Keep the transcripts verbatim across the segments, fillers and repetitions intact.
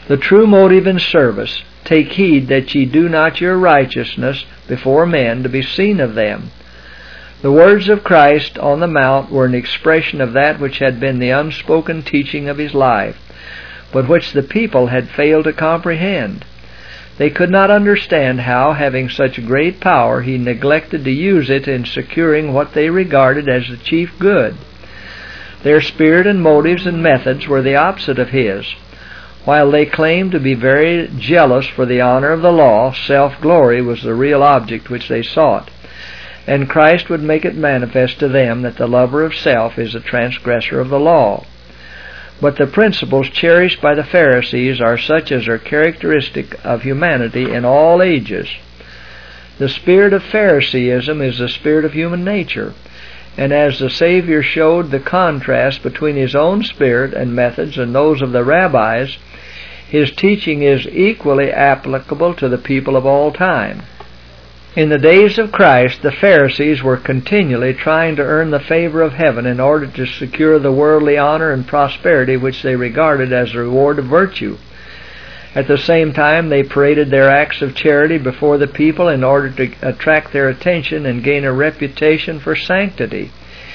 The true motive in service, take heed that ye do not your righteousness before men to be seen of them. The words of Christ on the Mount were an expression of that which had been the unspoken teaching of His life, but which the people had failed to comprehend. They could not understand how, having such great power, He neglected to use it in securing what they regarded as the chief good. Their spirit and motives and methods were the opposite of His. While they claimed to be very jealous for the honor of the law, self-glory was the real object which they sought. And Christ would make it manifest to them that the lover of self is a transgressor of the law. But the principles cherished by the Pharisees are such as are characteristic of humanity in all ages. The spirit of Phariseeism is the spirit of human nature, and as the Savior showed the contrast between His own spirit and methods and those of the rabbis, His teaching is equally applicable to the people of all time. In the days of Christ, the Pharisees were continually trying to earn the favor of heaven in order to secure the worldly honor and prosperity which they regarded as the reward of virtue. At the same time, they paraded their acts of charity before the people in order to attract their attention and gain a reputation for sanctity.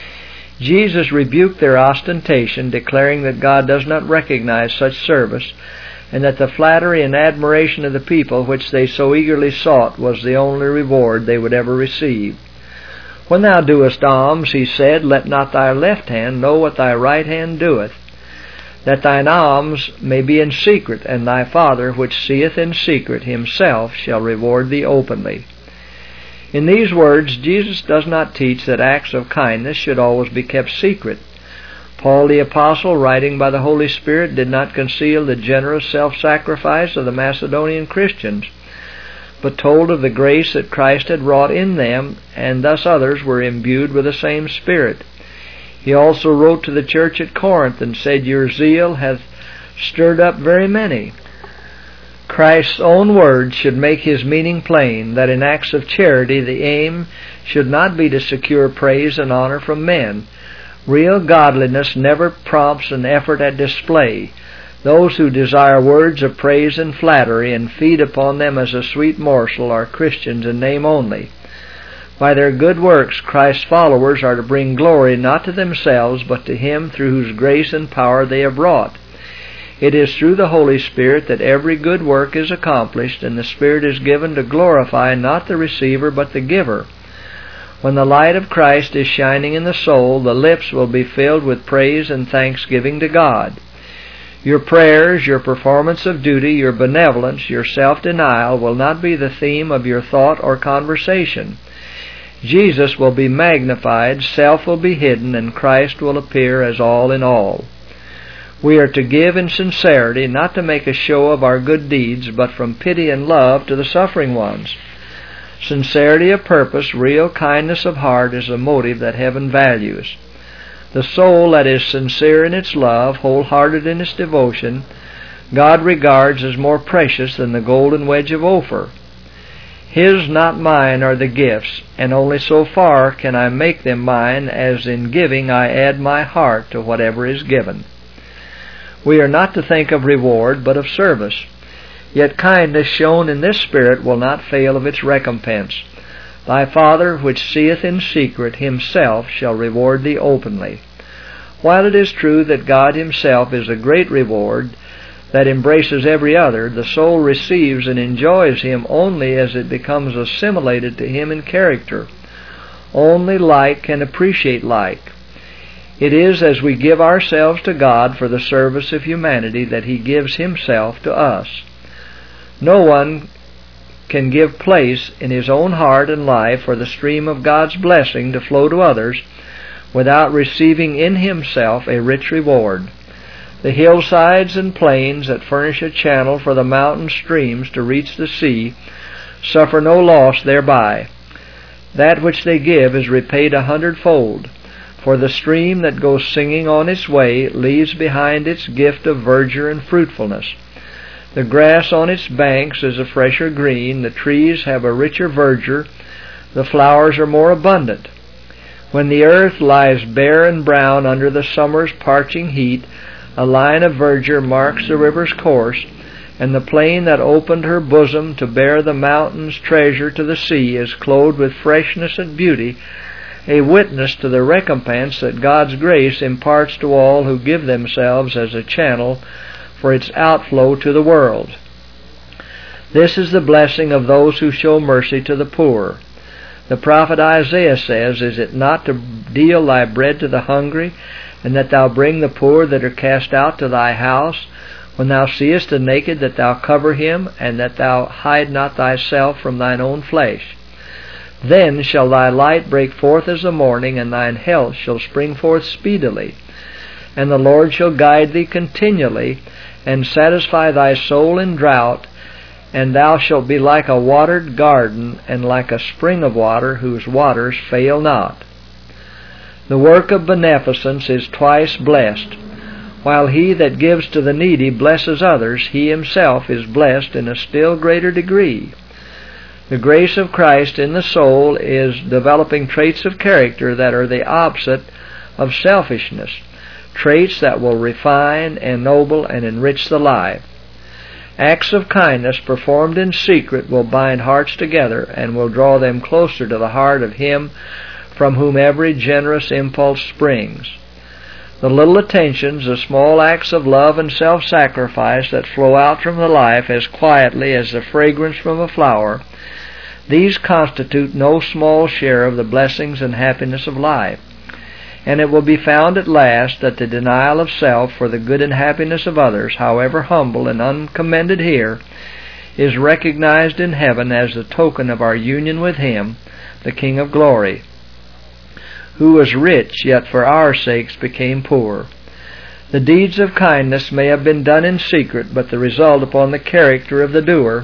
Jesus rebuked their ostentation, declaring that God does not recognize such service, and that the flattery and admiration of the people which they so eagerly sought was the only reward they would ever receive. When thou doest alms, He said, let not thy left hand know what thy right hand doeth, that thine alms may be in secret, and thy Father which seeth in secret Himself shall reward thee openly. In these words, Jesus does not teach that acts of kindness should always be kept secret. Paul the Apostle, writing by the Holy Spirit, did not conceal the generous self-sacrifice of the Macedonian Christians, but told of the grace that Christ had wrought in them, and thus others were imbued with the same Spirit. He also wrote to the church at Corinth and said, your zeal hath stirred up very many. Christ's own words should make His meaning plain, that in acts of charity the aim should not be to secure praise and honor from men. Real godliness never prompts an effort at display. Those who desire words of praise and flattery and feed upon them as a sweet morsel are Christians in name only. By their good works, Christ's followers are to bring glory not to themselves, but to Him through whose grace and power they have wrought. It is through the Holy Spirit that every good work is accomplished, and the Spirit is given to glorify not the receiver but the giver. When the light of Christ is shining in the soul, the lips will be filled with praise and thanksgiving to God. Your prayers, your performance of duty, your benevolence, your self-denial will not be the theme of your thought or conversation. Jesus will be magnified, self will be hidden, and Christ will appear as all in all. We are to give in sincerity, not to make a show of our good deeds, but from pity and love to the suffering ones. Sincerity of purpose, real kindness of heart is a motive that heaven values. The soul that is sincere in its love, wholehearted in its devotion, God regards as more precious than the golden wedge of Ophir. His, not mine, are the gifts, and only so far can I make them mine as in giving I add my heart to whatever is given. We are not to think of reward, but of service. Yet kindness shown in this spirit will not fail of its recompense. Thy Father, which seeth in secret, Himself shall reward thee openly. While it is true that God Himself is a great reward that embraces every other, the soul receives and enjoys Him only as it becomes assimilated to Him in character. Only like can appreciate like. It is as we give ourselves to God for the service of humanity that He gives Himself to us. No one can give place in his own heart and life for the stream of God's blessing to flow to others without receiving in himself a rich reward. The hillsides and plains that furnish a channel for the mountain streams to reach the sea suffer no loss thereby. That which they give is repaid a hundredfold, for the stream that goes singing on its way leaves behind its gift of verdure and fruitfulness. The grass on its banks is a fresher green, the trees have a richer verdure, the flowers are more abundant. When the earth lies bare and brown under the summer's parching heat, a line of verdure marks the river's course, And the plain that opened her bosom to bear the mountain's treasure to the sea is clothed with freshness and beauty, a witness to the recompense that God's grace imparts to all who give themselves as a channel for its outflow to the world. This is the blessing of those who show mercy to the poor. The prophet Isaiah says, Is it not to deal thy bread to the hungry, and that thou bring the poor that are cast out to thy house? When thou seest the naked, that thou cover him, and that thou hide not thyself from thine own flesh. Then shall thy light break forth as the morning, and thine health shall spring forth speedily. And the Lord shall guide thee continually, and satisfy thy soul in drought, and thou shalt be like a watered garden, and like a spring of water whose waters fail not. The work of beneficence is twice blessed. While he that gives to the needy blesses others, he himself is blessed in a still greater degree. The grace of Christ in the soul is developing traits of character that are the opposite of selfishness, traits that will refine, ennoble, and enrich the life. Acts of kindness performed in secret will bind hearts together and will draw them closer to the heart of Him from whom every generous impulse springs. The little attentions, the small acts of love and self-sacrifice that flow out from the life as quietly as the fragrance from a flower, these constitute no small share of the blessings and happiness of life. And it will be found at last that the denial of self for the good and happiness of others, however humble and uncommended here, is recognized in heaven as the token of our union with Him, the King of glory, who was rich, yet for our sakes became poor. The deeds of kindness may have been done in secret, but the result upon the character of the doer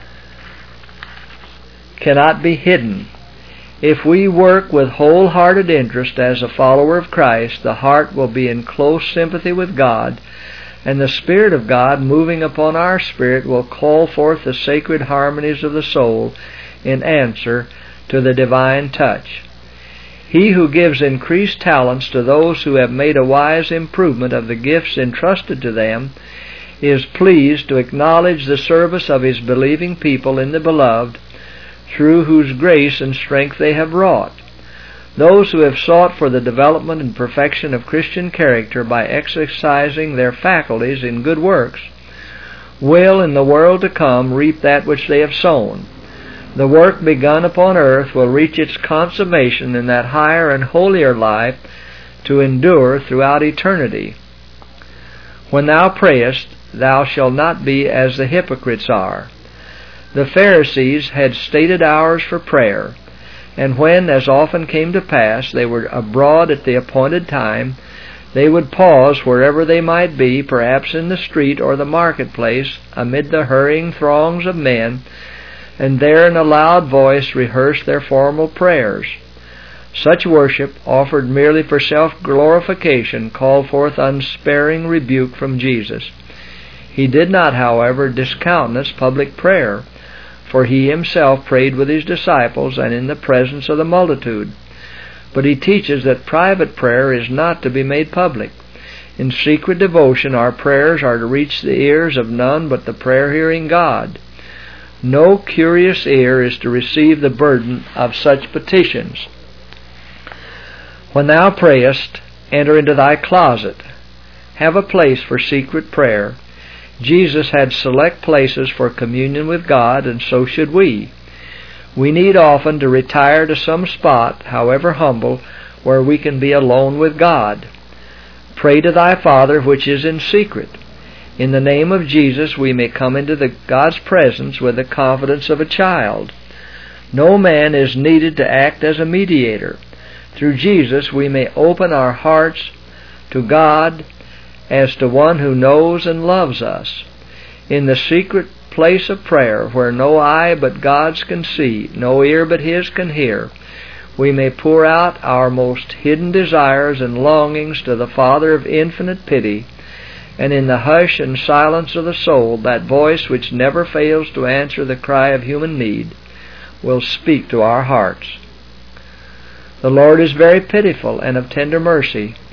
cannot be hidden. If we work with wholehearted interest as a follower of Christ, the heart will be in close sympathy with God, and the Spirit of God moving upon our spirit will call forth the sacred harmonies of the soul in answer to the divine touch. He who gives increased talents to those who have made a wise improvement of the gifts entrusted to them is pleased to acknowledge the service of his believing people in the Beloved, through whose grace and strength they have wrought. Those who have sought for the development and perfection of Christian character by exercising their faculties in good works will in the world to come reap that which they have sown. The work begun upon earth will reach its consummation in that higher and holier life to endure throughout eternity. When thou prayest, thou shalt not be as the hypocrites are. The Pharisees had stated hours for prayer, and when, as often came to pass, they were abroad at the appointed time, they would pause wherever they might be, perhaps in the street or the marketplace, amid the hurrying throngs of men, and there in a loud voice rehearse their formal prayers. Such worship, offered merely for self-glorification, called forth unsparing rebuke from Jesus. He did not, however, discountenance public prayer, for He Himself prayed with His disciples and in the presence of the multitude. But He teaches that private prayer is not to be made public. In secret devotion, our prayers are to reach the ears of none but the prayer-hearing God. No curious ear is to receive the burden of such petitions. When thou prayest, enter into thy closet. Have a place for secret prayer. Jesus had select places for communion with God, and so should we. We need often to retire to some spot, however humble, where we can be alone with God. Pray to thy Father which is in secret. In the name of Jesus we may come into the God's presence with the confidence of a child. No man is needed to act as a mediator. Through Jesus we may open our hearts to God as to one who knows and loves us. In the secret place of prayer, where no eye but God's can see, no ear but His can hear, we may pour out our most hidden desires and longings to the Father of infinite pity, and in the hush and silence of the soul, that voice which never fails to answer the cry of human need will speak to our hearts. The Lord is very pitiful and of tender mercy.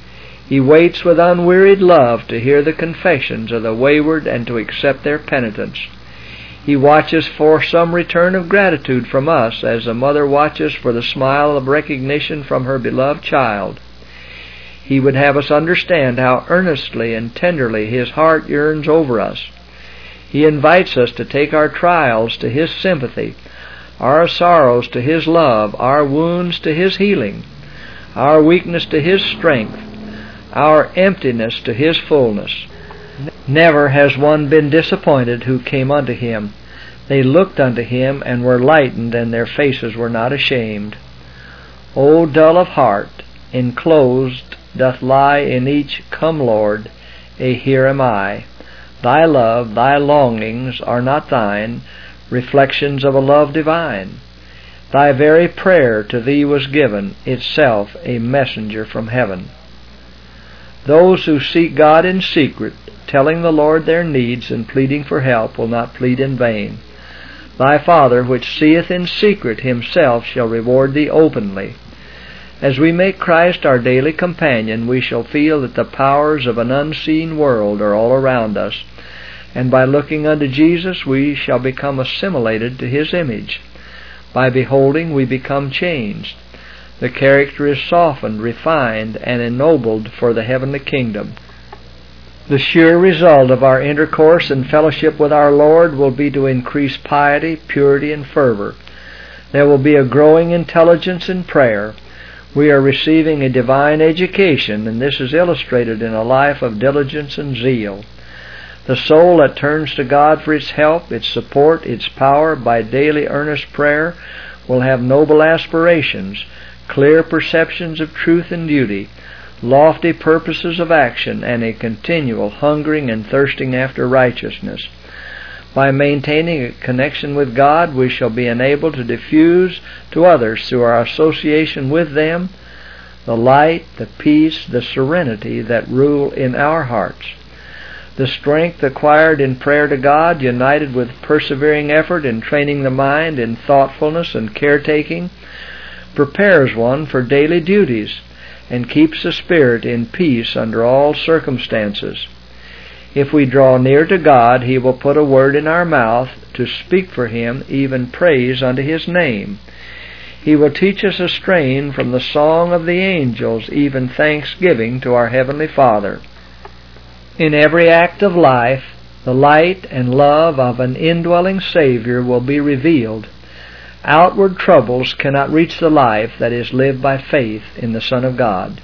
He waits with unwearied love to hear the confessions of the wayward and to accept their penitence. He watches for some return of gratitude from us, as a mother watches for the smile of recognition from her beloved child. He would have us understand how earnestly and tenderly His heart yearns over us. He invites us to take our trials to His sympathy, our sorrows to His love, our wounds to His healing, our weakness to His strength, our emptiness to His fullness. Never has one been disappointed who came unto Him. They looked unto Him and were lightened, and their faces were not ashamed. O dull of heart, enclosed doth lie in each, Come, Lord, a here am I. Thy love, Thy longings are not Thine, reflections of a love divine. Thy very prayer to Thee was given, itself a messenger from heaven. Those who seek God in secret, telling the Lord their needs and pleading for help, will not plead in vain. Thy Father, which seeth in secret, Himself shall reward thee openly. As we make Christ our daily companion, we shall feel that the powers of an unseen world are all around us, and by looking unto Jesus we shall become assimilated to His image. By beholding we become changed. The character is softened, refined, and ennobled for the heavenly kingdom. The sure result of our intercourse and fellowship with our Lord will be to increase piety, purity, and fervor. There will be a growing intelligence in prayer. We are receiving a divine education, and this is illustrated in a life of diligence and zeal. The soul that turns to God for its help, its support, its power by daily earnest prayer will have noble aspirations, clear perceptions of truth and duty, lofty purposes of action, and a continual hungering and thirsting after righteousness. By maintaining a connection with God, we shall be enabled to diffuse to others, through our association with them, the light, the peace, the serenity that rule in our hearts. The strength acquired in prayer to God, united with persevering effort in training the mind in thoughtfulness and caretaking, prepares one for daily duties and keeps the spirit in peace under all circumstances. If we draw near to God, He will put a word in our mouth to speak for Him, even praise unto His name. He will teach us a strain from the song of the angels, even thanksgiving to our Heavenly Father. In every act of life, the light and love of an indwelling Savior will be revealed. Outward troubles cannot reach the life that is lived by faith in the Son of God.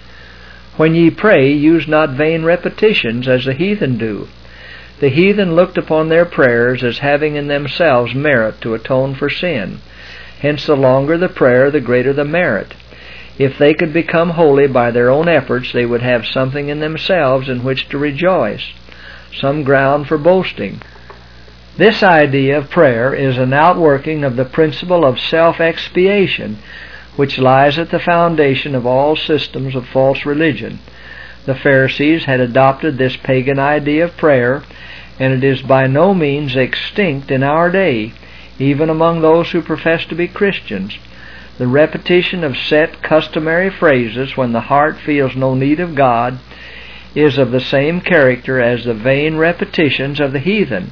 When ye pray, use not vain repetitions as the heathen do. The heathen looked upon their prayers as having in themselves merit to atone for sin. Hence the longer the prayer, the greater the merit. If they could become holy by their own efforts, they would have something in themselves in which to rejoice, some ground for boasting. This idea of prayer is an outworking of the principle of self-expiation, which lies at the foundation of all systems of false religion. The Pharisees had adopted this pagan idea of prayer, and it is by no means extinct in our day, even among those who profess to be Christians. The repetition of set customary phrases when the heart feels no need of God is of the same character as the vain repetitions of the heathen.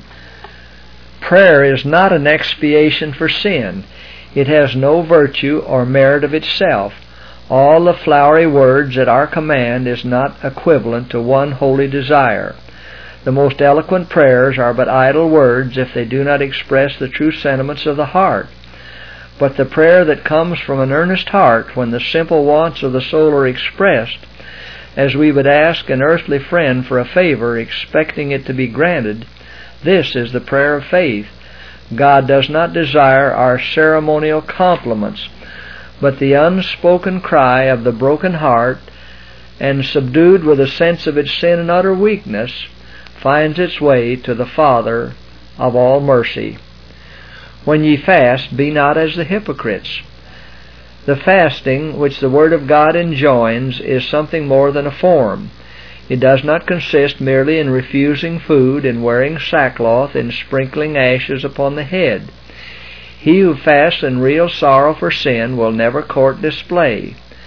Prayer is not an expiation for sin. It has no virtue or merit of itself. All the flowery words at our command is not equivalent to one holy desire. The most eloquent prayers are but idle words if they do not express the true sentiments of the heart. But the prayer that comes from an earnest heart, when the simple wants of the soul are expressed, as we would ask an earthly friend for a favor, expecting it to be granted, this is the prayer of faith. God does not desire our ceremonial compliments, but the unspoken cry of the broken heart, and subdued with a sense of its sin and utter weakness, finds its way to the Father of all mercy. When ye fast, be not as the hypocrites. The fasting which the Word of God enjoins is something more than a form. It does not consist merely in refusing food and wearing sackcloth and sprinkling ashes upon the head. He who fasts in real sorrow for sin will never court display.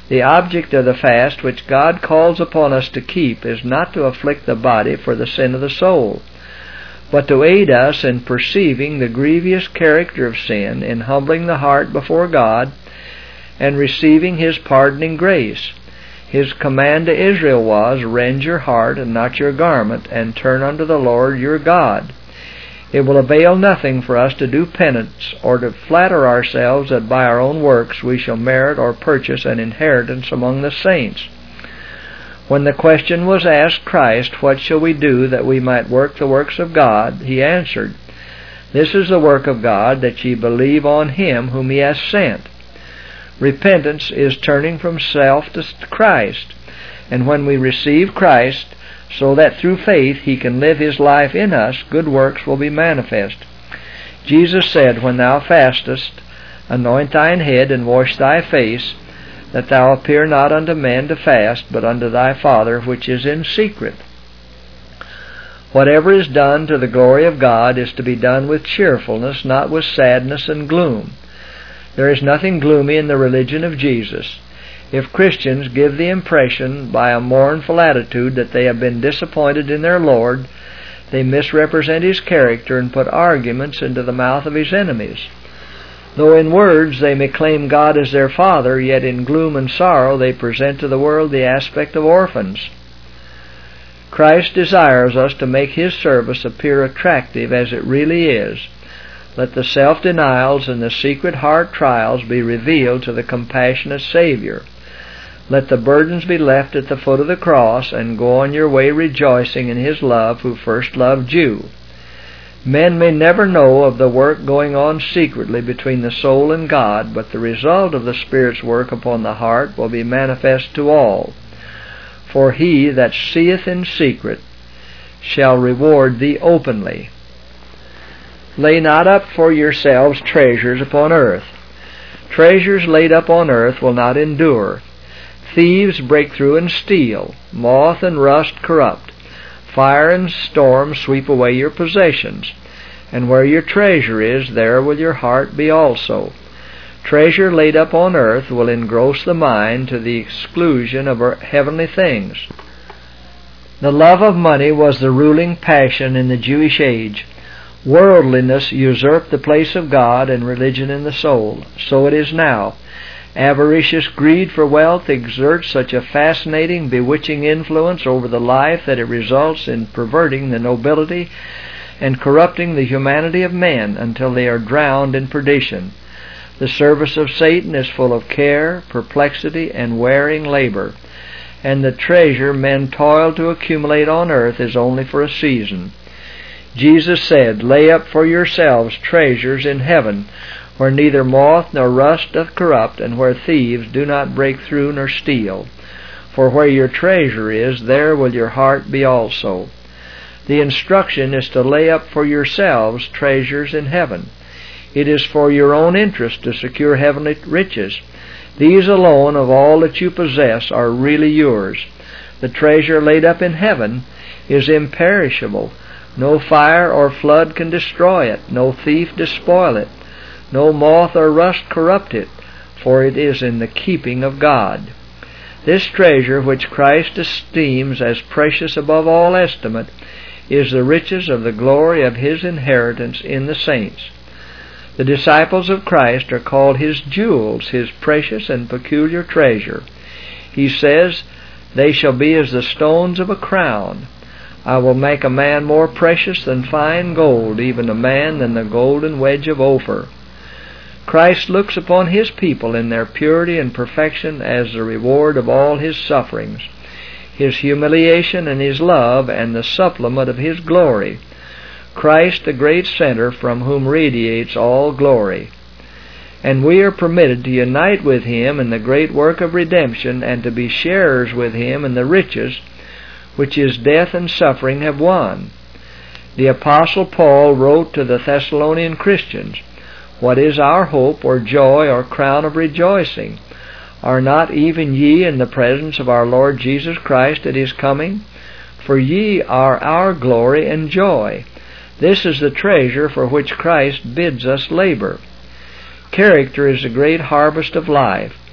The object of the fast which God calls upon us to keep is not to afflict the body for the sin of the soul, but to aid us in perceiving the grievous character of sin, in humbling the heart before God, and receiving His pardoning grace. His command to Israel was, "Rend your heart and not your garment, and turn unto the Lord your God." It will avail nothing for us to do penance, or to flatter ourselves that by our own works we shall merit or purchase an inheritance among the saints. When the question was asked Christ, "What shall we do that we might work the works of God?" He answered, "This is the work of God, that ye believe on Him whom He hath sent." Repentance is turning from self to Christ, and when we receive Christ, so that through faith He can live His life in us, good works will be manifest. Jesus said, "When thou fastest, anoint thine head and wash thy face, that thou appear not unto men to fast, but unto thy Father which is in secret." Whatever is done to the glory of God is to be done with cheerfulness, not with sadness and gloom. There is nothing gloomy in the religion of Jesus. If Christians give the impression by a mournful attitude that they have been disappointed in their Lord, they misrepresent His character and put arguments into the mouth of His enemies. Though in words they may claim God as their Father, yet in gloom and sorrow they present to the world the aspect of orphans. Christ desires us to make His service appear attractive as it really is. Let the self-denials and the secret heart trials be revealed to the compassionate Savior. Let the burdens be left at the foot of the cross, and go on your way rejoicing in His love who first loved you. Men may never know of the work going on secretly between the soul and God, but the result of the Spirit's work upon the heart will be manifest to all. For He that seeth in secret shall reward thee openly. Lay not up for yourselves treasures upon earth. Treasures laid up on earth will not endure. Thieves break through and steal. Moth and rust corrupt. Fire and storm sweep away your possessions. And where your treasure is, there will your heart be also. Treasure laid up on earth will engross the mind to the exclusion of heavenly things. The love of money was the ruling passion in the Jewish age. Worldliness usurped the place of God and religion in the soul. So it is now. Avaricious greed for wealth exerts such a fascinating, bewitching influence over the life that it results in perverting the nobility and corrupting the humanity of men until they are drowned in perdition. The service of Satan is full of care, perplexity, and wearing labor, and the treasure men toil to accumulate on earth is only for a season. Jesus said, "Lay up for yourselves treasures in heaven, where neither moth nor rust doth corrupt, and where thieves do not break through nor steal. For where your treasure is, there will your heart be also." The instruction is to lay up for yourselves treasures in heaven. It is for your own interest to secure heavenly riches. These alone of all that you possess are really yours. The treasure laid up in heaven is imperishable. No fire or flood can destroy it. No thief despoil it. No moth or rust corrupt it, for it is in the keeping of God. This treasure, which Christ esteems as precious above all estimate, is the riches of the glory of His inheritance in the saints. The disciples of Christ are called His jewels, His precious and peculiar treasure. He says, "They shall be as the stones of a crown. I will make a man more precious than fine gold, even a man than the golden wedge of Ophir." Christ looks upon His people in their purity and perfection as the reward of all His sufferings, His humiliation and His love, and the supplement of His glory. Christ, the great center from whom radiates all glory. And we are permitted to unite with Him in the great work of redemption, and to be sharers with Him in the riches which His death and suffering have won. The Apostle Paul wrote to the Thessalonian Christians, "What is our hope or joy or crown of rejoicing? Are not even ye in the presence of our Lord Jesus Christ at His coming? For ye are our glory and joy." This is the treasure for which Christ bids us labor. Character is the great harvest of life.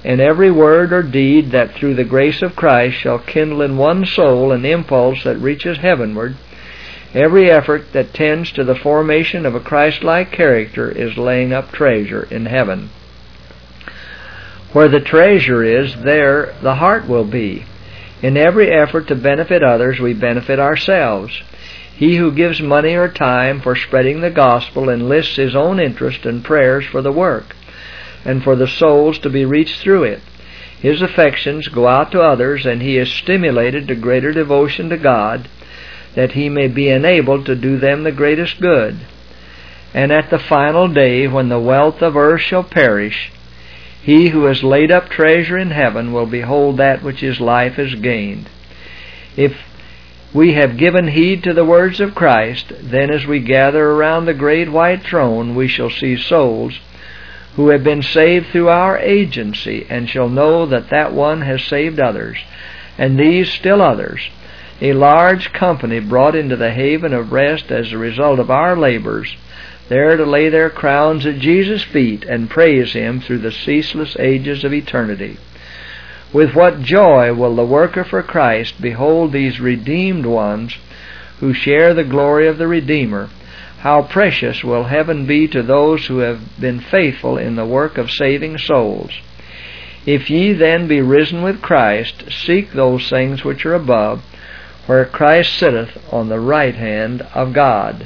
and every word or deed that through the grace of Christ shall kindle in one soul an impulse that reaches heavenward, every effort that tends to the formation of a Christ-like character is laying up treasure in heaven. Where the treasure is, there the heart will be. In every effort to benefit others, we benefit ourselves. He who gives money or time for spreading the gospel enlists his own interest and prayers for the work, and for the souls to be reached through it. His affections go out to others, and he is stimulated to greater devotion to God, that he may be enabled to do them the greatest good. And at the final day, when the wealth of earth shall perish, he who has laid up treasure in heaven will behold that which his life has gained. If we have given heed to the words of Christ, then as we gather around the great white throne, we shall see souls who have been saved through our agency, and shall know that that one has saved others, and these still others, a large company brought into the haven of rest as a result of our labors, there to lay their crowns at Jesus' feet and praise Him through the ceaseless ages of eternity. With what joy will the worker for Christ behold these redeemed ones who share the glory of the Redeemer. How precious will heaven be to those who have been faithful in the work of saving souls. If ye then be risen with Christ, seek those things which are above, where Christ sitteth on the right hand of God.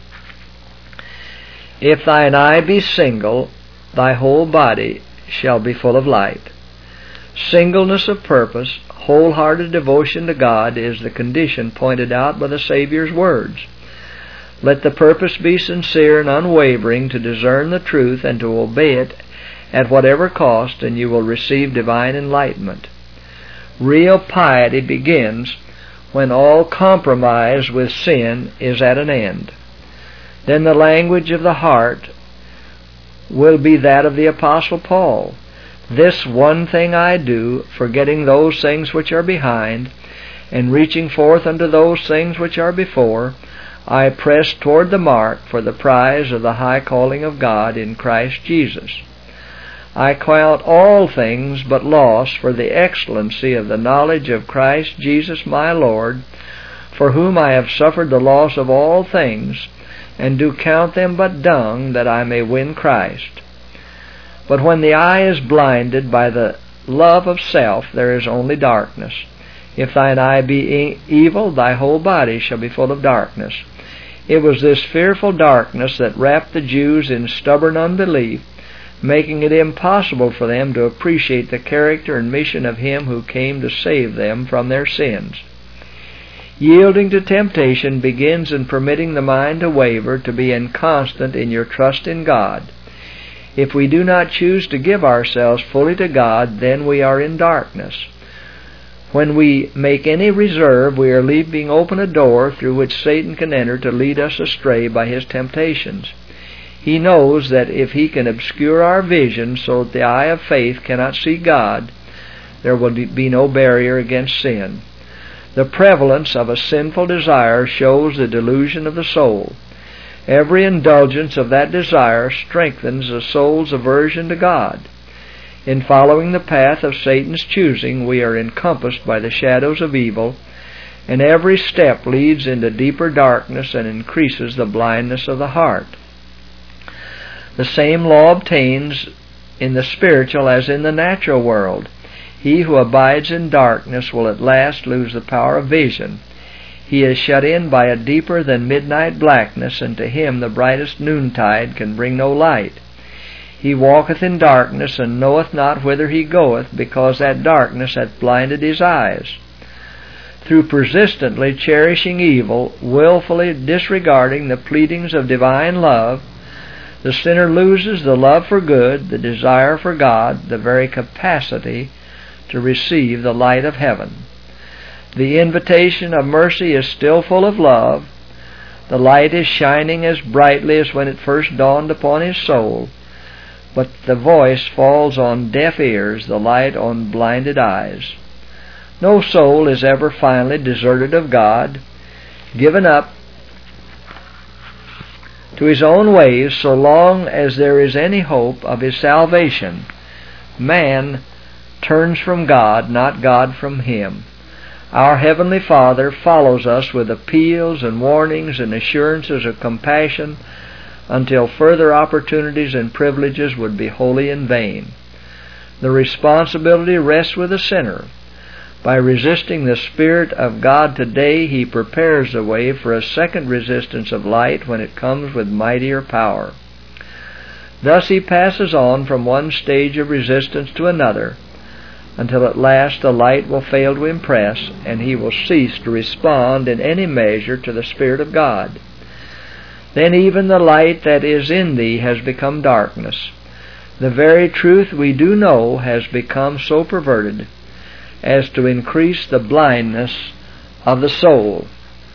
If thine eye be single, thy whole body shall be full of light. Singleness of purpose, wholehearted devotion to God is the condition pointed out by the Savior's words. Let the purpose be sincere and unwavering to discern the truth and to obey it at whatever cost, and you will receive divine enlightenment. Real piety begins when all compromise with sin is at an end. Then the language of the heart will be that of the Apostle Paul. This one thing I do, forgetting those things which are behind, and reaching forth unto those things which are before, I press toward the mark for the prize of the high calling of God in Christ Jesus. I count all things but loss for the excellency of the knowledge of Christ Jesus my Lord, for whom I have suffered the loss of all things, and do count them but dung, that I may win Christ. But when the eye is blinded by the love of self, there is only darkness. If thine eye be evil, thy whole body shall be full of darkness. It was this fearful darkness that wrapped the Jews in stubborn unbelief, making it impossible for them to appreciate the character and mission of Him who came to save them from their sins. Yielding to temptation begins in permitting the mind to waver, to be inconstant in your trust in God. If we do not choose to give ourselves fully to God, then we are in darkness. When we make any reserve, we are leaving open a door through which Satan can enter to lead us astray by his temptations. He knows that if he can obscure our vision so that the eye of faith cannot see God, there will be no barrier against sin. The prevalence of a sinful desire shows the delusion of the soul. Every indulgence of that desire strengthens the soul's aversion to God. In following the path of Satan's choosing, we are encompassed by the shadows of evil, and every step leads into deeper darkness and increases the blindness of the heart. The same law obtains in the spiritual as in the natural world. He who abides in darkness will at last lose the power of vision. He is shut in by a deeper than midnight blackness, and to him the brightest noontide can bring no light. He walketh in darkness, and knoweth not whither he goeth, because that darkness hath blinded his eyes. Through persistently cherishing evil, willfully disregarding the pleadings of divine love, the sinner loses the love for good, the desire for God, the very capacity to receive the light of heaven. The invitation of mercy is still full of love. The light is shining as brightly as when it first dawned upon his soul, but the voice falls on deaf ears, the light on blinded eyes. No soul is ever finally deserted of God, given up to his own ways so long as there is any hope of his salvation. Man turns from God, not God from him. Our Heavenly Father follows us with appeals and warnings and assurances of compassion until further opportunities and privileges would be wholly in vain. The responsibility rests with the sinner. By resisting the Spirit of God today, he prepares the way for a second resistance of light when it comes with mightier power. Thus he passes on from one stage of resistance to another, until at last the light will fail to impress, and he will cease to respond in any measure to the Spirit of God. Then even the light that is in thee has become darkness. The very truth we do know has become so perverted as to increase the blindness of the soul.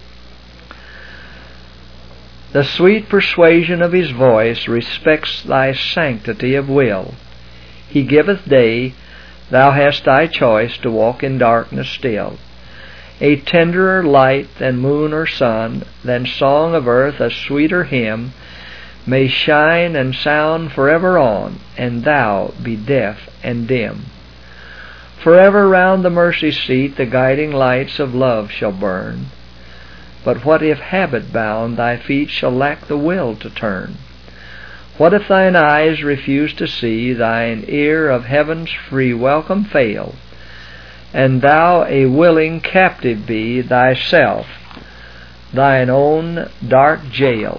The sweet persuasion of his voice respects thy sanctity of will. He giveth day, thou hast thy choice to walk in darkness still. A tenderer light than moon or sun, than song of earth a sweeter hymn, may shine and sound forever on, and thou be deaf and dim. Forever round the mercy seat the guiding lights of love shall burn. But what if habit bound thy feet shall lack the will to turn? What if thine eyes refuse to see, thine ear of heaven's free welcome fail, and thou a willing captive be, thyself thine own dark jail?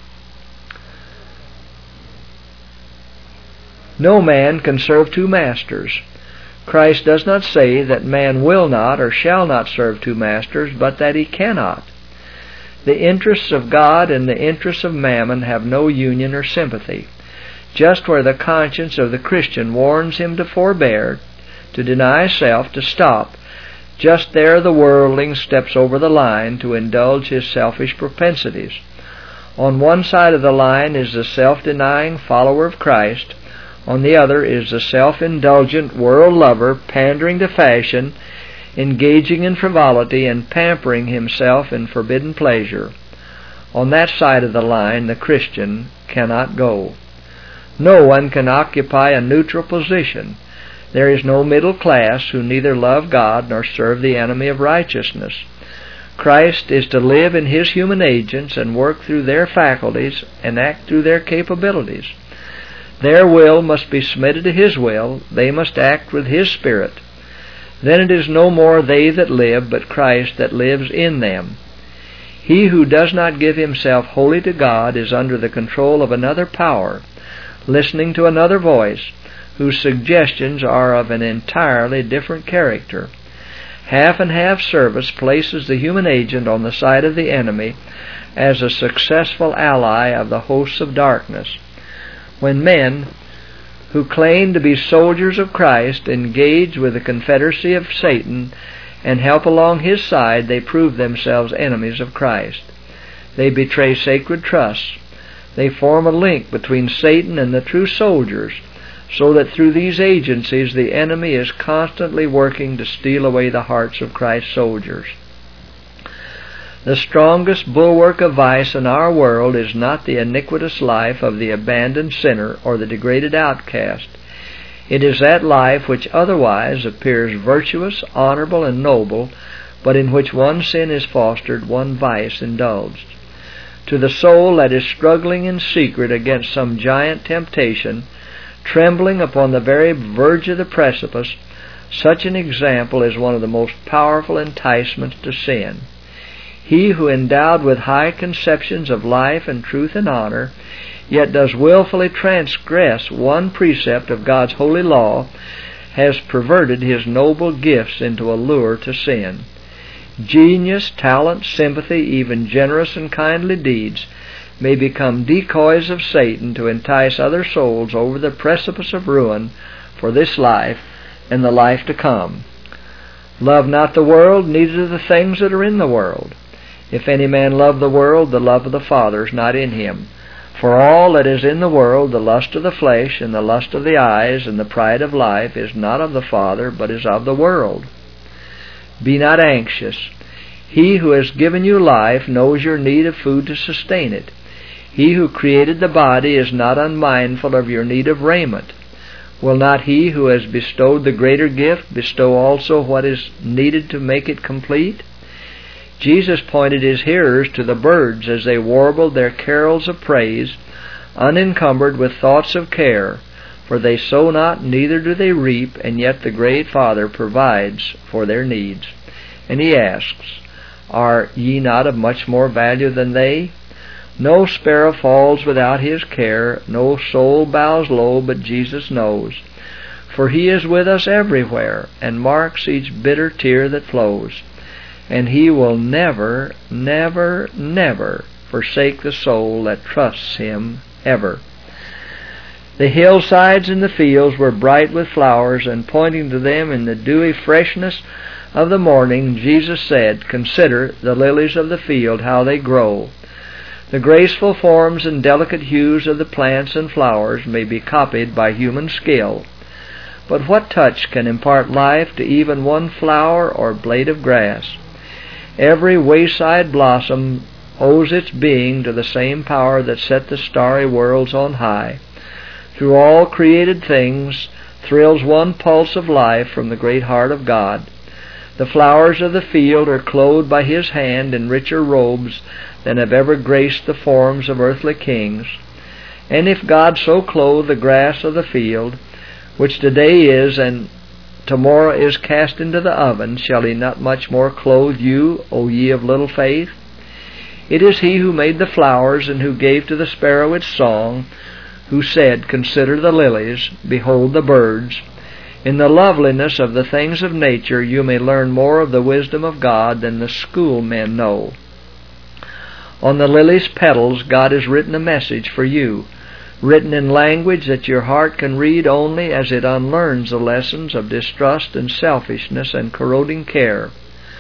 No man can serve two masters. Christ does not say that man will not or shall not serve two masters, but that he cannot. The interests of God and the interests of mammon have no union or sympathy. Just where the conscience of the Christian warns him to forbear, to deny self, to stop, just there the worldling steps over the line to indulge his selfish propensities. On one side of the line is the self-denying follower of Christ. On the other is the self-indulgent world lover, pandering to fashion, engaging in frivolity, and pampering himself in forbidden pleasure. On that side of the line the Christian cannot go. No one can occupy a neutral position. There is no middle class who neither love God nor serve the enemy of righteousness. Christ is to live in his human agents and work through their faculties and act through their capabilities. Their will must be submitted to his will. They must act with his Spirit. Then it is no more they that live, but Christ that lives in them. He who does not give himself wholly to God is under the control of another power, listening to another voice, whose suggestions are of an entirely different character. Half and half service places the human agent on the side of the enemy as a successful ally of the hosts of darkness. When men who claim to be soldiers of Christ engage with the confederacy of Satan and help along his side, they prove themselves enemies of Christ. They betray sacred trusts. They form a link between Satan and the true soldiers, so that through these agencies the enemy is constantly working to steal away the hearts of Christ's soldiers. The strongest bulwark of vice in our world is not the iniquitous life of the abandoned sinner or the degraded outcast. It is that life which otherwise appears virtuous, honorable, and noble, but in which one sin is fostered, one vice indulged. To the soul that is struggling in secret against some giant temptation, trembling upon the very verge of the precipice, such an example is one of the most powerful enticements to sin. He who, endowed with high conceptions of life and truth and honor, yet does willfully transgress one precept of God's holy law, has perverted his noble gifts into a lure to sin. Genius, talent, sympathy, even generous and kindly deeds may become decoys of Satan to entice other souls over the precipice of ruin for this life and the life to come. Love not the world, neither the things that are in the world. If any man love the world, the love of the Father is not in him. For all that is in the world, the lust of the flesh, and the lust of the eyes, and the pride of life, is not of the Father, but is of the world. Be not anxious. He who has given you life knows your need of food to sustain it. He who created the body is not unmindful of your need of raiment. Will not He who has bestowed the greater gift bestow also what is needed to make it complete? Jesus pointed His hearers to the birds as they warbled their carols of praise, unencumbered with thoughts of care, for they sow not, neither do they reap, and yet the great Father provides for their needs. And He asks, Are ye not of much more value than they? No sparrow falls without His care, no soul bows low, but Jesus knows. For He is with us everywhere, and marks each bitter tear that flows. And He will never, never, never forsake the soul that trusts Him ever. The hillsides and the fields were bright with flowers, and pointing to them in the dewy freshness of the morning, Jesus said, Consider the lilies of the field, how they grow. The graceful forms and delicate hues of the plants and flowers may be copied by human skill, but what touch can impart life to even one flower or blade of grass? Every wayside blossom owes its being to the same power that set the starry worlds on high. Through all created things thrills one pulse of life from the great heart of God. The flowers of the field are clothed by His hand in richer robes than have ever graced the forms of earthly kings. And if God so clothe the grass of the field, which today is and tomorrow is cast into the oven, shall He not much more clothe you, O ye of little faith? It is He who made the flowers, and who gave to the sparrow its song, who said, Consider the lilies, behold the birds. In the loveliness of the things of nature you may learn more of the wisdom of God than the schoolmen know. On the lily's petals God has written a message for you, written in language that your heart can read only as it unlearns the lessons of distrust and selfishness and corroding care.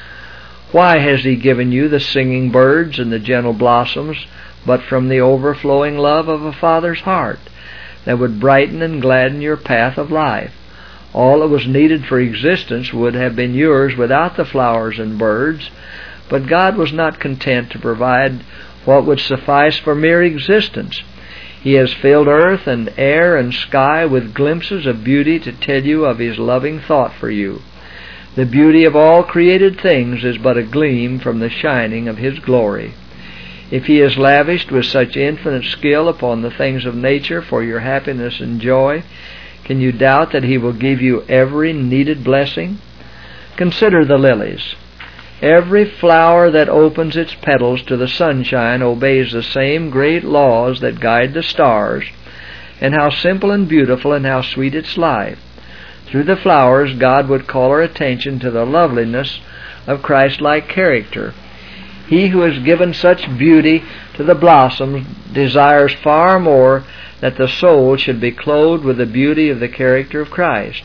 Why has He given you the singing birds and the gentle blossoms, but from the overflowing love of a Father's heart that would brighten and gladden your path of life? All that was needed for existence would have been yours without the flowers and birds, but God was not content to provide what would suffice for mere existence. He has filled earth and air and sky with glimpses of beauty to tell you of His loving thought for you. The beauty of all created things is but a gleam from the shining of His glory. If He is lavished with such infinite skill upon the things of nature for your happiness and joy, can you doubt that He will give you every needed blessing? Consider the lilies. Every flower that opens its petals to the sunshine obeys the same great laws that guide the stars, and how simple and beautiful and how sweet its life. Through the flowers, God would call our attention to the loveliness of Christ-like character. He who has given such beauty to the blossoms desires far more that the soul should be clothed with the beauty of the character of Christ.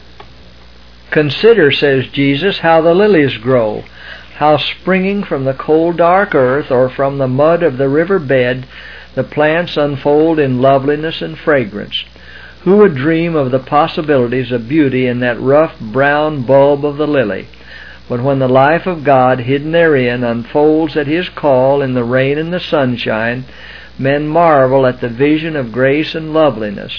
Consider, says Jesus, how the lilies grow, how springing from the cold dark earth or from the mud of the river bed the plants unfold in loveliness and fragrance. Who would dream of the possibilities of beauty in that rough brown bulb of the lily? But when the life of God hidden therein unfolds at His call in the rain and the sunshine, men marvel at the vision of grace and loveliness.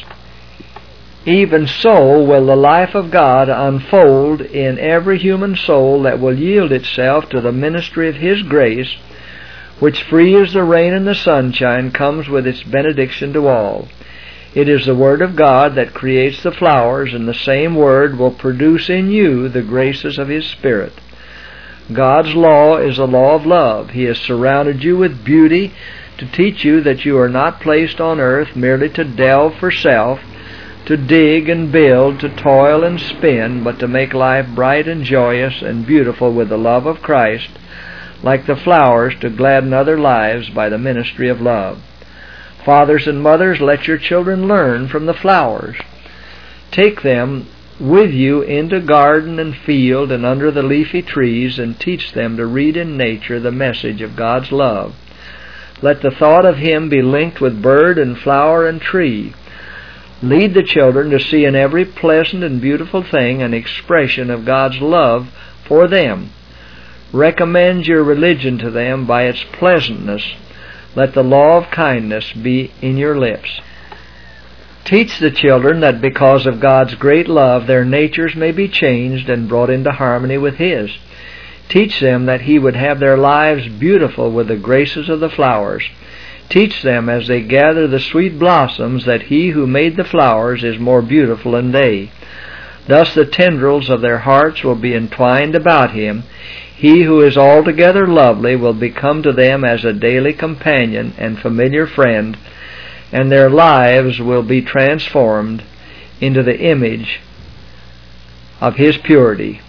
Even so will the life of God unfold in every human soul that will yield itself to the ministry of His grace, which, free as the rain and the sunshine, comes with its benediction to all. It is the Word of God that creates the flowers, and the same Word will produce in you the graces of His Spirit. God's law is a law of love. He has surrounded you with beauty to teach you that you are not placed on earth merely to delve for self, to dig and build, to toil and spin, but to make life bright and joyous and beautiful with the love of Christ, like the flowers to gladden other lives by the ministry of love. Fathers and mothers, let your children learn from the flowers. Take them with you into garden and field and under the leafy trees, and teach them to read in nature the message of God's love. Let the thought of Him be linked with bird and flower and tree. Lead the children to see in every pleasant and beautiful thing an expression of God's love for them. Recommend your religion to them by its pleasantness. Let the law of kindness be in your lips. Teach the children that because of God's great love their natures may be changed and brought into harmony with His. Teach them that He would have their lives beautiful with the graces of the flowers. Teach them as they gather the sweet blossoms that He who made the flowers is more beautiful than they. Thus the tendrils of their hearts will be entwined about Him. He who is altogether lovely will become to them as a daily companion and familiar friend, and their lives will be transformed into the image of His purity.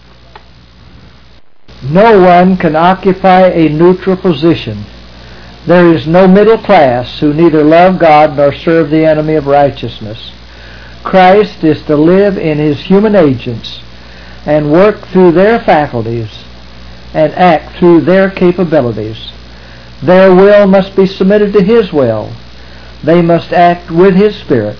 No one can occupy a neutral position. There is no middle class who neither love God nor serve the enemy of righteousness. Christ is to live in His human agents and work through their faculties and act through their capabilities. Their will must be submitted to His will. They must act with His Spirit.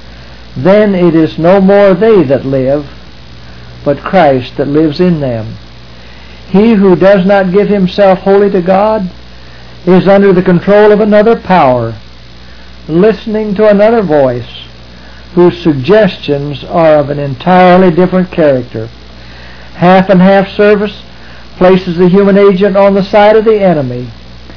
Then it is no more they that live, but Christ that lives in them. He who does not give himself wholly to God is under the control of another power, listening to another voice, whose suggestions are of an entirely different character. Half and half service places the human agent on the side of the enemy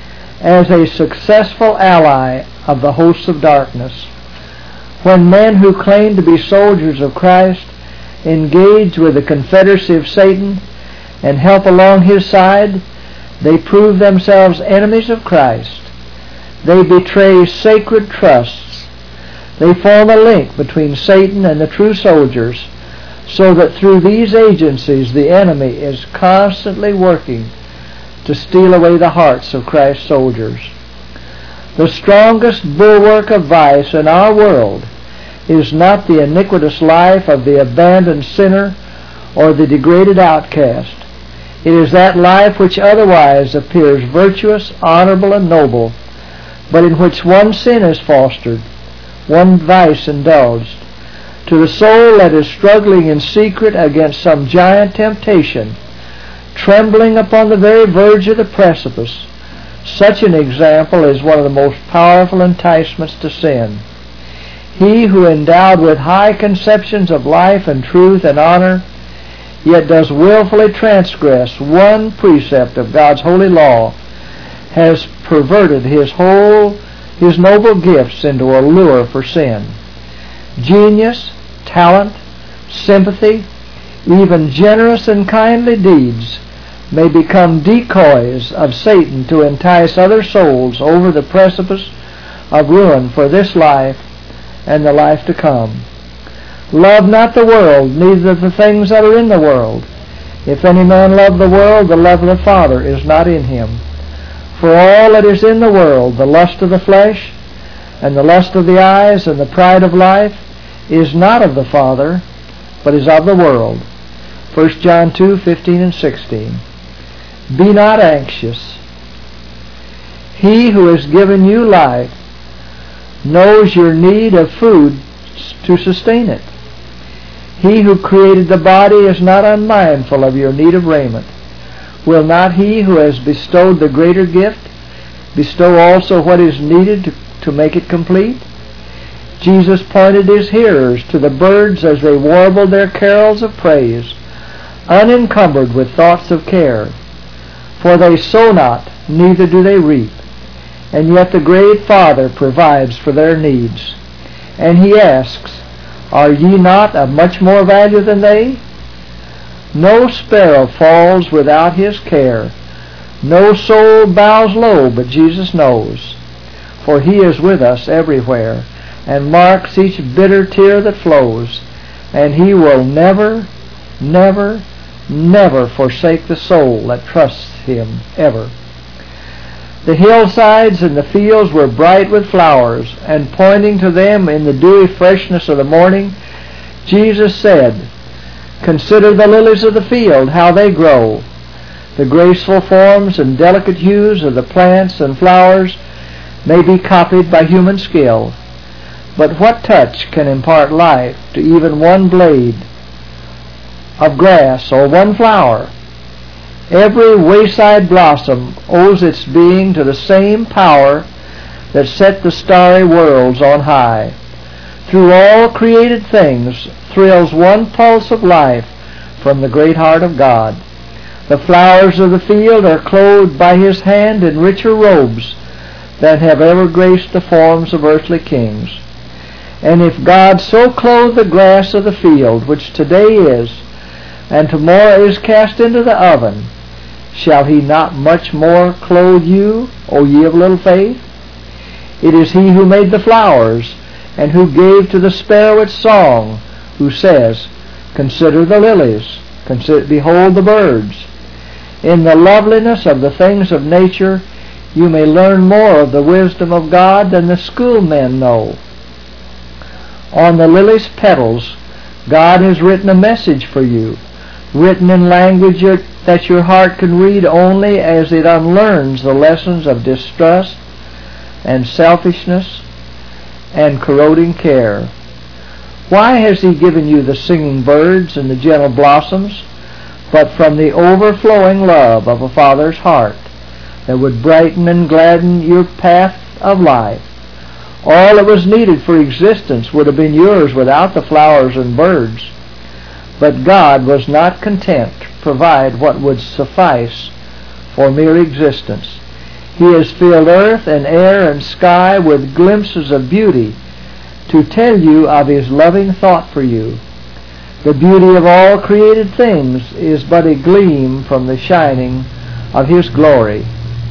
as a successful ally of the hosts of darkness. When men who claim to be soldiers of Christ engage with the confederacy of Satan and help along his side, they prove themselves enemies of Christ. They betray sacred trusts. They form a link between Satan and the true soldiers, so that through these agencies the enemy is constantly working to steal away the hearts of Christ's soldiers. The strongest bulwark of vice in our world is not the iniquitous life of the abandoned sinner or the degraded outcast. It is that life which otherwise appears virtuous, honorable, and noble, but in which one sin is fostered, one vice indulged. To the soul that is struggling in secret against some giant temptation, trembling upon the very verge of the precipice, such an example is one of the most powerful enticements to sin. He who, endowed with high conceptions of life and truth and honor, yet does willfully transgress one precept of God's holy law, has perverted his whole, his noble gifts into a lure for sin. Genius, talent, sympathy, even generous and kindly deeds may become decoys of Satan to entice other souls over the precipice of ruin for this life and the life to come. Love not the world, neither the things that are in the world. If any man love the world, the love of the Father is not in him. For all that is in the world, the lust of the flesh, and the lust of the eyes, and the pride of life, is not of the Father, but is of the world. First John two, fifteen and sixteen. Be not anxious. He who has given you life knows your need of food to sustain it. He who created the body is not unmindful of your need of raiment. Will not He who has bestowed the greater gift bestow also what is needed to, to make it complete? Jesus pointed His hearers to the birds as they warbled their carols of praise, unencumbered with thoughts of care. For they sow not, neither do they reap, and yet the great Father provides for their needs. And He asks, Are ye not of much more value than they? No sparrow falls without His care. No soul bows low, but Jesus knows. For He is with us everywhere, and marks each bitter tear that flows. And He will never, never, never forsake the soul that trusts Him ever. The hillsides and the fields were bright with flowers, and pointing to them in the dewy freshness of the morning, Jesus said, Consider the lilies of the field, how they grow. The graceful forms and delicate hues of the plants and flowers may be copied by human skill, but what touch can impart life to even one blade of grass or one flower? Every wayside blossom owes its being to the same power that set the starry worlds on high. through all created things thrills one pulse of life from the great heart of God. The flowers of the field are clothed by His hand in richer robes than have ever graced the forms of earthly kings. And if God so clothe the grass of the field, which today is, and tomorrow is cast into the oven, shall He not much more clothe you, O ye of little faith? It is He who made the flowers, and who gave to the sparrow its song, who says, Consider the lilies, consider, behold the birds. In the loveliness of the things of nature, you may learn more of the wisdom of God than the schoolmen know. On the lily's petals, God has written a message for you, written in language that your heart can read only as it unlearns the lessons of distrust and selfishness and corroding care. Why has He given you the singing birds and the gentle blossoms, but from the overflowing love of a Father's heart that would brighten and gladden your path of life? All that was needed for existence would have been yours without the flowers and birds. But God was not content to provide what would suffice for mere existence. He has filled earth and air and sky with glimpses of beauty to tell you of His loving thought for you. The beauty of all created things is but a gleam from the shining of His glory.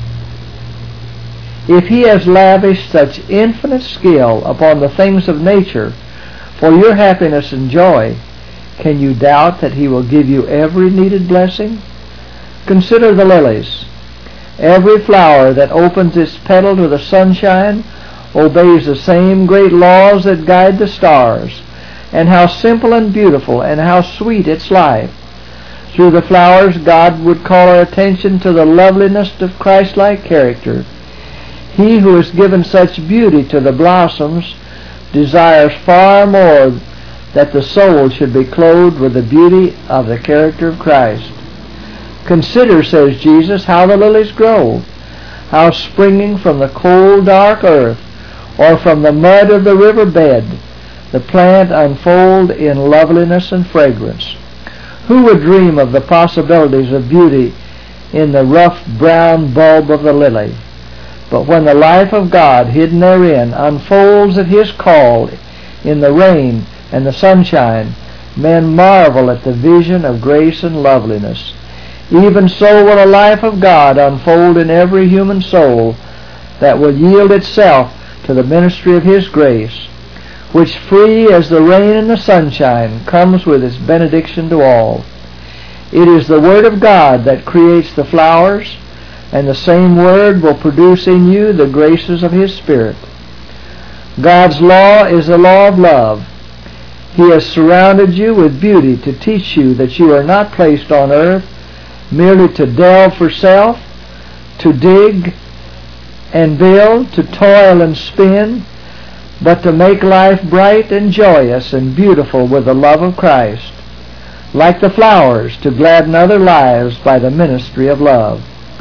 If He has lavished such infinite skill upon the things of nature for your happiness and joy, can you doubt that He will give you every needed blessing? Consider the lilies. Every flower that opens its petal to the sunshine obeys the same great laws that guide the stars. And how simple and beautiful and how sweet its life. Through the flowers, God would call our attention to the loveliness of Christ-like character. He who has given such beauty to the blossoms desires far more that the soul should be clothed with the beauty of the character of Christ. Consider, says Jesus, how the lilies grow, how springing from the cold, dark earth, or from the mud of the river bed, the plant unfold in loveliness and fragrance. Who would dream of the possibilities of beauty in the rough brown bulb of the lily? But when the life of God hidden therein unfolds at His call in the rain and the sunshine, men marvel at the vision of grace and loveliness. Even so will a life of God unfold in every human soul that will yield itself to the ministry of His grace, which, free as the rain and the sunshine, comes with its benediction to all. It is the Word of God that creates the flowers, and the same Word will produce in you the graces of His Spirit. God's law is the law of love. He has surrounded you with beauty to teach you that you are not placed on earth merely to delve for self, to dig and build, to toil and spin, but to make life bright and joyous and beautiful with the love of Christ, like the flowers, to gladden other lives by the ministry of love.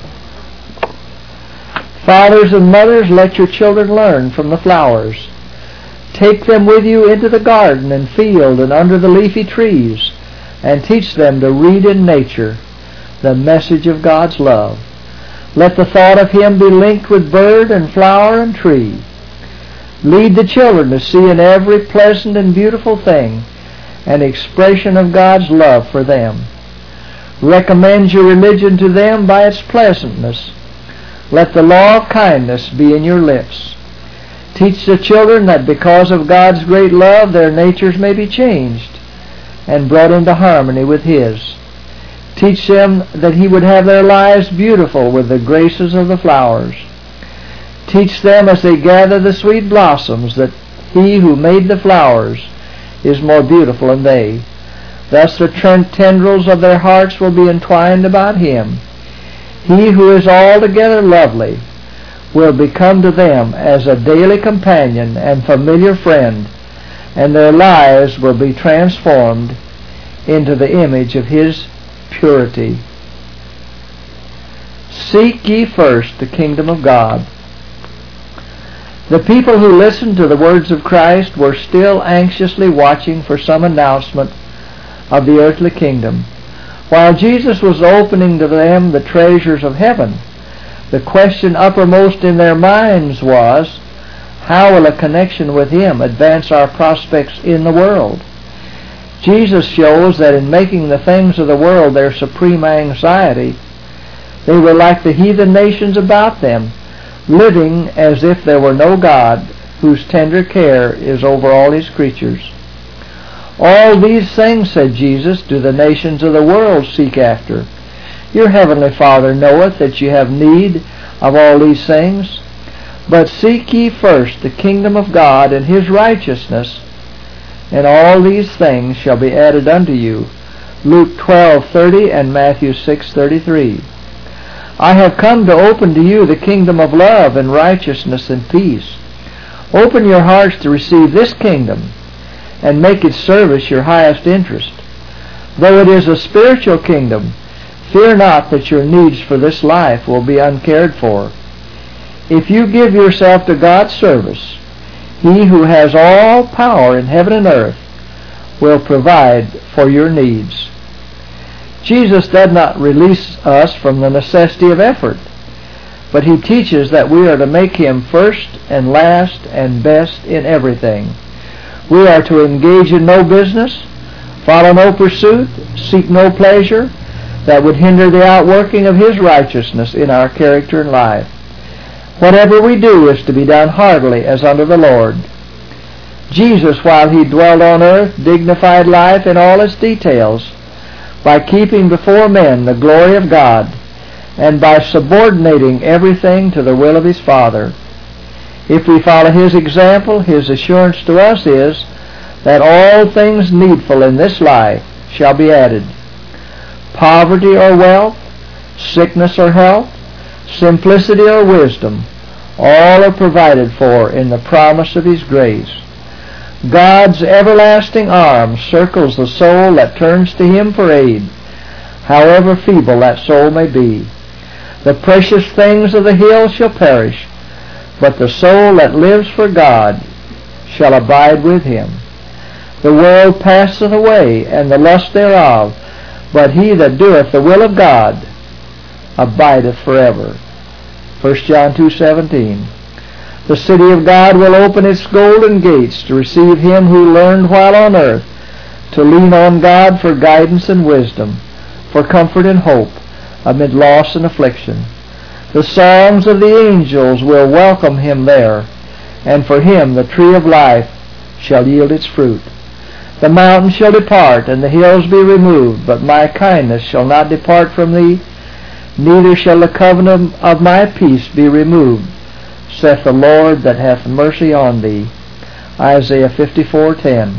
Fathers and mothers, let your children learn from the flowers. Take them with you into the garden and field and under the leafy trees, and teach them to read in nature the message of God's love. Let the thought of Him be linked with bird and flower and tree. Lead the children to see in every pleasant and beautiful thing an expression of God's love for them. Recommend your religion to them by its pleasantness. Let the law of kindness be in your lips. Teach the children that because of God's great love their natures may be changed and brought into harmony with His. Teach them that He would have their lives beautiful with the graces of the flowers. Teach them as they gather the sweet blossoms that He who made the flowers is more beautiful than they. Thus the tendrils of their hearts will be entwined about Him. He who is altogether lovely will become to them as a daily companion and familiar friend, and their lives will be transformed into the image of His purity. Seek ye first the kingdom of God. The people who listened to the words of Christ were still anxiously watching for some announcement of the earthly kingdom. While Jesus was opening to them the treasures of heaven, the question uppermost in their minds was, how will a connection with Him advance our prospects in the world? Jesus shows that in making the things of the world their supreme anxiety, they were like the heathen nations about them, living as if there were no God whose tender care is over all His creatures. All these things, said Jesus, do the nations of the world seek after. Your heavenly Father knoweth that you have need of all these things. But seek ye first the kingdom of God and His righteousness, and all these things shall be added unto you. Luke twelve thirty and Matthew six thirty-three. I have come to open to you the kingdom of love and righteousness and peace. Open your hearts to receive this kingdom and make its service your highest interest. Though it is a spiritual kingdom, fear not that your needs for this life will be uncared for. If you give yourself to God's service, He who has all power in heaven and earth will provide for your needs. Jesus does not release us from the necessity of effort, but He teaches that we are to make Him first and last and best in everything. We are to engage in no business, follow no pursuit, seek no pleasure that would hinder the outworking of His righteousness in our character and life. Whatever we do is to be done heartily as unto the Lord. Jesus, while He dwelt on earth, dignified life in all its details by keeping before men the glory of God and by subordinating everything to the will of His Father. If we follow His example, His assurance to us is that all things needful in this life shall be added. Poverty or wealth, sickness or health, simplicity or wisdom, all are provided for in the promise of His grace. God's everlasting arm circles the soul that turns to Him for aid, however feeble that soul may be. The precious things of the hill shall perish, but the soul that lives for God shall abide with Him. The world passeth away, and the lust thereof, but he that doeth the will of God abideth forever. First John two seventeen. The city of God will open its golden gates to receive him who learned while on earth to lean on God for guidance and wisdom, for comfort and hope amid loss and affliction. The songs of the angels will welcome him there, and for him the tree of life shall yield its fruit. The mountains shall depart, and the hills be removed, but my kindness shall not depart from thee, neither shall the covenant of my peace be removed, saith the Lord that hath mercy on thee. Isaiah fifty-four ten.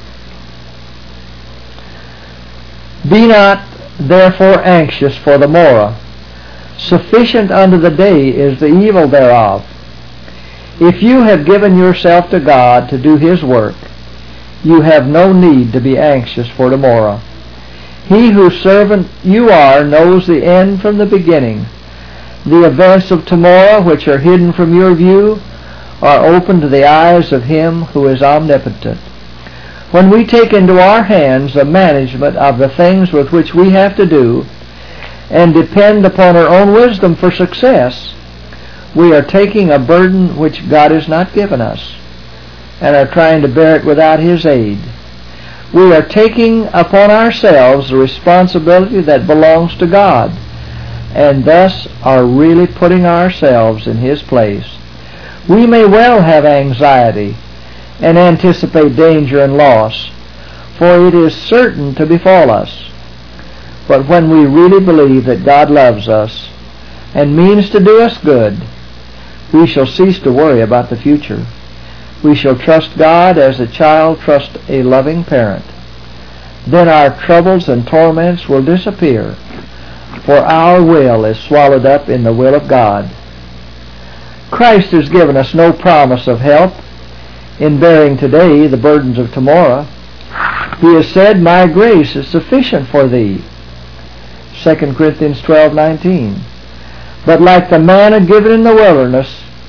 Be not therefore anxious for the morrow. Sufficient unto the day is the evil thereof. If you have given yourself to God to do His work, you have no need to be anxious for tomorrow. He whose servant you are knows the end from the beginning. The events of tomorrow, which are hidden from your view, are open to the eyes of Him who is omnipotent. When we take into our hands the management of the things with which we have to do, and depend upon our own wisdom for success, we are taking a burden which God has not given us, and are trying to bear it without His aid. We are taking upon ourselves the responsibility that belongs to God, and thus are really putting ourselves in His place. We may well have anxiety and anticipate danger and loss, for it is certain to befall us. But when we really believe that God loves us and means to do us good, we shall cease to worry about the future. We shall trust God as a child trusts a loving parent. Then our troubles and torments will disappear, for our will is swallowed up in the will of God. Christ has given us no promise of help in bearing today the burdens of tomorrow. He has said, my grace is sufficient for thee. Second Corinthians twelve nineteen. But like the manna given in the wilderness,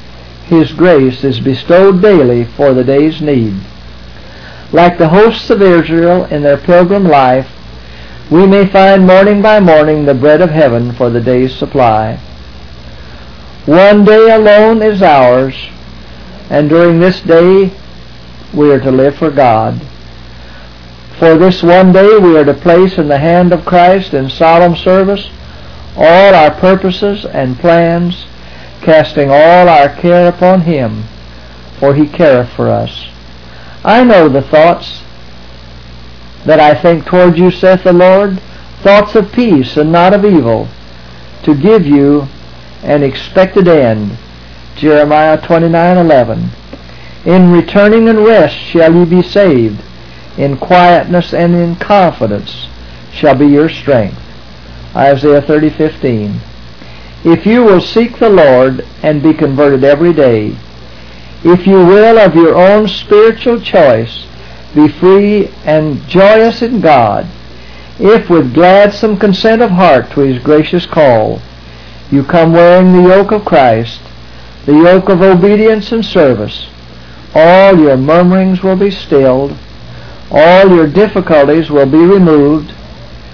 His grace is bestowed daily for the day's need. Like the hosts of Israel in their pilgrim life, we may find morning by morning the bread of heaven for the day's supply. One day alone is ours, and during this day we are to live for God. For this one day we are to place in the hand of Christ in solemn service all our purposes and plans, casting all our care upon Him, for He careth for us. I know the thoughts that I think toward you, saith the Lord, thoughts of peace and not of evil, to give you an expected end. Jeremiah twenty-nine eleven. In returning and rest shall ye be saved. In quietness and in confidence shall be your strength. Isaiah thirty fifteen. If you will seek the Lord and be converted every day, if you will of your own spiritual choice be free and joyous in God, if with gladsome consent of heart to His gracious call, you come wearing the yoke of Christ, the yoke of obedience and service, all your murmurings will be stilled, all your difficulties will be removed,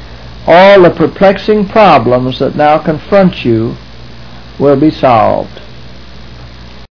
all the perplexing problems that now confront you will be solved.